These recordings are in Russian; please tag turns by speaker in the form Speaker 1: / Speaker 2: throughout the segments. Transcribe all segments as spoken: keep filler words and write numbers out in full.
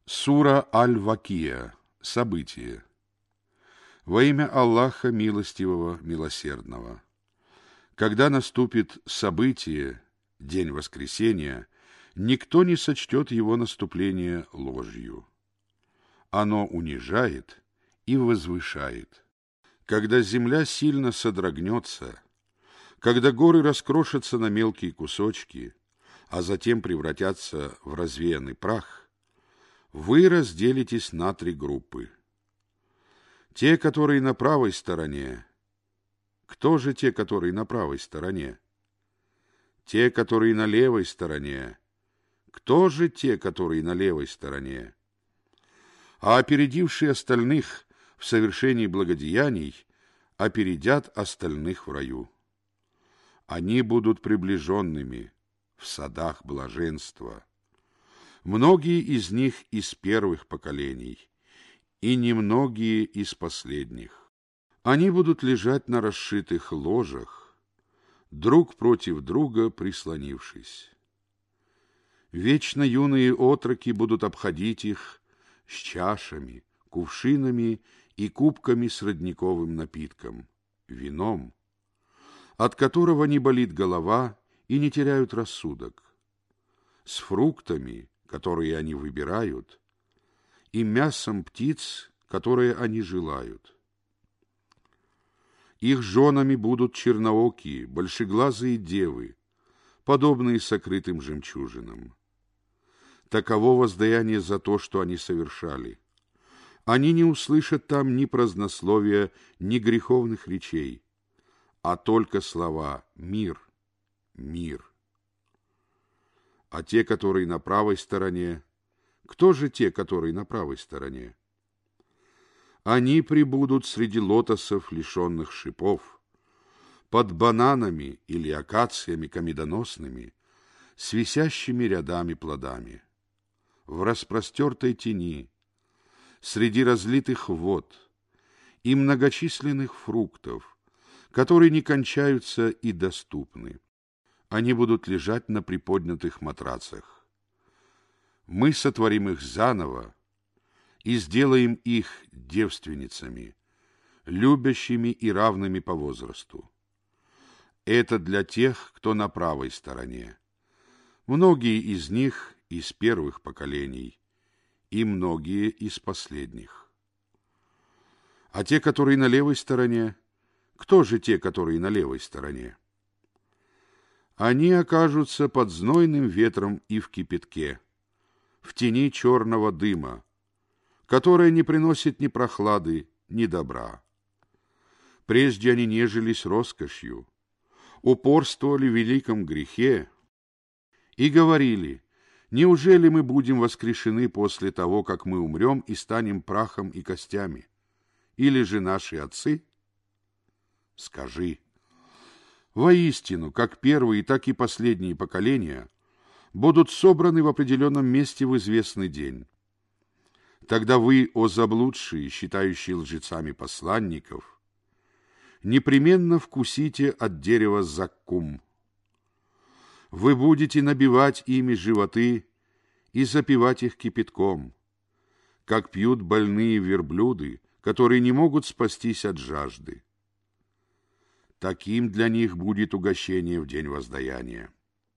Speaker 1: Сура Аль-Вакия. Событие. Во имя Аллаха Милостивого, Милосердного. Когда наступит событие, день воскресения, никто не сочтет его наступление ложью. Оно унижает и возвышает. Когда земля сильно содрогнется, когда горы раскрошатся на мелкие кусочки, а затем превратятся в развеянный прах, вы разделитесь на три группы. Те, которые на правой стороне. Кто же те, которые на правой стороне? Те, которые на левой стороне. Кто же те, которые на левой стороне? А опередившие остальных в совершении благодеяний опередят остальных в раю. Они будут приближенными в садах блаженства. Многие из них из первых поколений, и немногие из последних. Они будут лежать на расшитых ложах, друг против друга прислонившись. Вечно юные отроки будут обходить их с чашами, кувшинами и кубками с родниковым напитком, вином, от которого не болит голова и не теряют рассудок, с фруктами, которые они выбирают, и мясом птиц, которые они желают. Их женами будут черноокие, большеглазые девы, подобные сокрытым жемчужинам. Таково воздаяние за то, что они совершали. Они не услышат там ни празднословия, ни греховных речей, а только слова «мир, мир». А те, которые на правой стороне, кто же те, которые на правой стороне? Они пребудут среди лотосов, лишенных шипов, под бананами или акациями медоносными, с висящими рядами плодами, в распростертой тени, среди разлитых вод и многочисленных фруктов, которые не кончаются и доступны. Они будут лежать на приподнятых матрацах. Мы сотворим их заново и сделаем их девственницами, любящими и равными по возрасту. Это для тех, кто на правой стороне. Многие из них из первых поколений, и многие из последних. А те, которые на левой стороне, кто же те, которые на левой стороне? Они окажутся под знойным ветром и в кипятке, в тени черного дыма, которая не приносит ни прохлады, ни добра. Прежде они нежились роскошью, упорствовали в великом грехе и говорили: неужели мы будем воскрешены после того, как мы умрем и станем прахом и костями? Или же наши отцы? Скажи: воистину, как первые, так и последние поколения будут собраны в определенном месте в известный день. Тогда вы, о заблудшие, считающие лжецами посланников, непременно вкусите от дерева заккум. Вы будете набивать ими животы и запивать их кипятком, как пьют больные верблюды, которые не могут спастись от жажды. Таким для них будет угощение в день воздаяния.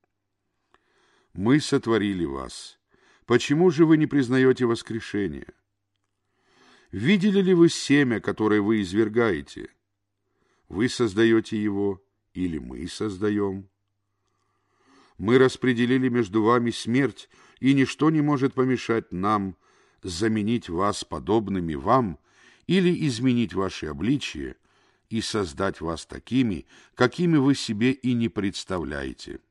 Speaker 1: Мы сотворили вас. Почему же вы не признаете воскрешение? Видели ли вы семя, которое вы извергаете? Вы создаете его, или мы создаем? Мы распределили между вами смерть, и ничто не может помешать нам заменить вас подобными вам или изменить ваше обличие и создать вас такими, какими вы себе и не представляете.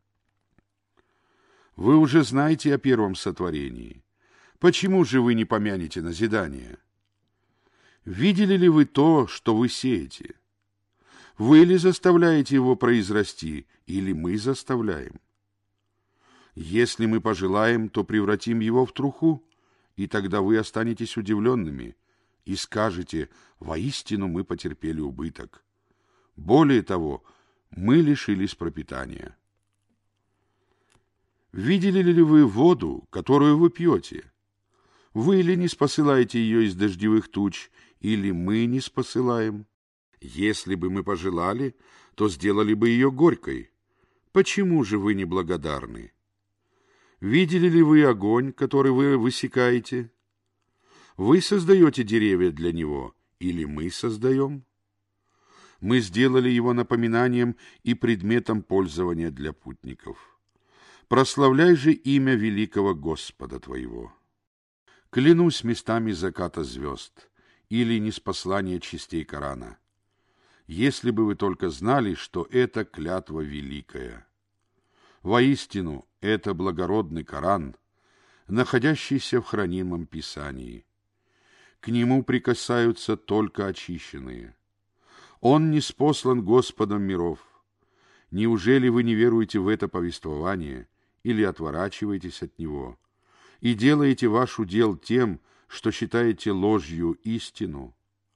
Speaker 1: Вы уже знаете о первом сотворении. Почему же вы не помянете назидание? Видели ли вы то, что вы сеете? Вы ли заставляете его произрасти, или мы заставляем? Если мы пожелаем, то превратим его в труху, и тогда вы останетесь удивленными и скажете: воистину мы потерпели убыток. Более того, мы лишились пропитания. Видели ли вы воду, которую вы пьете? Вы ли не спосылаете ее из дождевых туч, или мы не спосылаем? Если бы мы пожелали, то сделали бы ее горькой. Почему же вы неблагодарны? Видели ли вы огонь, который вы высекаете? Вы создаете деревья для него, или мы создаем? Мы сделали его напоминанием и предметом пользования для путников. Прославляй же имя великого Господа твоего. Клянусь местами заката звезд, или ниспослания частей Корана. Если бы вы только знали, что это клятва великая. Воистину, это благородный Коран, находящийся в хранимом Писании. К нему прикасаются только очищенные. Он ниспослан Господом миров. Неужели вы не веруете в это повествование или отворачиваетесь от него и делаете ваш удел тем, что считаете ложью истину?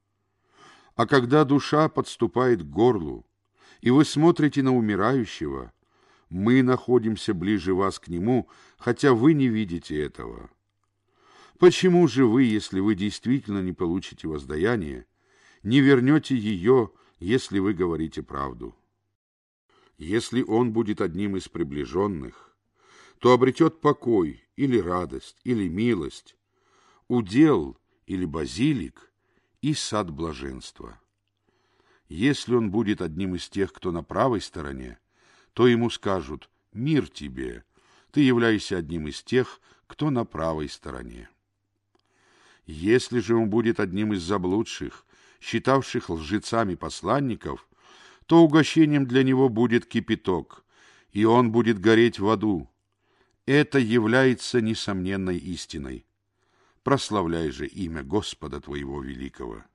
Speaker 1: А когда душа подступает к горлу, и вы смотрите на умирающего, мы находимся ближе вас к нему, хотя вы не видите этого. Почему же вы, если вы действительно не получите воздаяние, не вернете ее, если вы говорите правду? Если он будет одним из приближенных, то обретет покой или радость, или милость, удел или базилик и сад блаженства. Если он будет одним из тех, кто на правой стороне, то ему скажут: «Мир тебе, ты являешься одним из тех, кто на правой стороне». Если же он будет одним из заблудших, считавших лжецами посланников, то угощением для него будет кипяток, и он будет гореть в аду. Это является несомненной истиной. Прославляй же имя Господа твоего великого.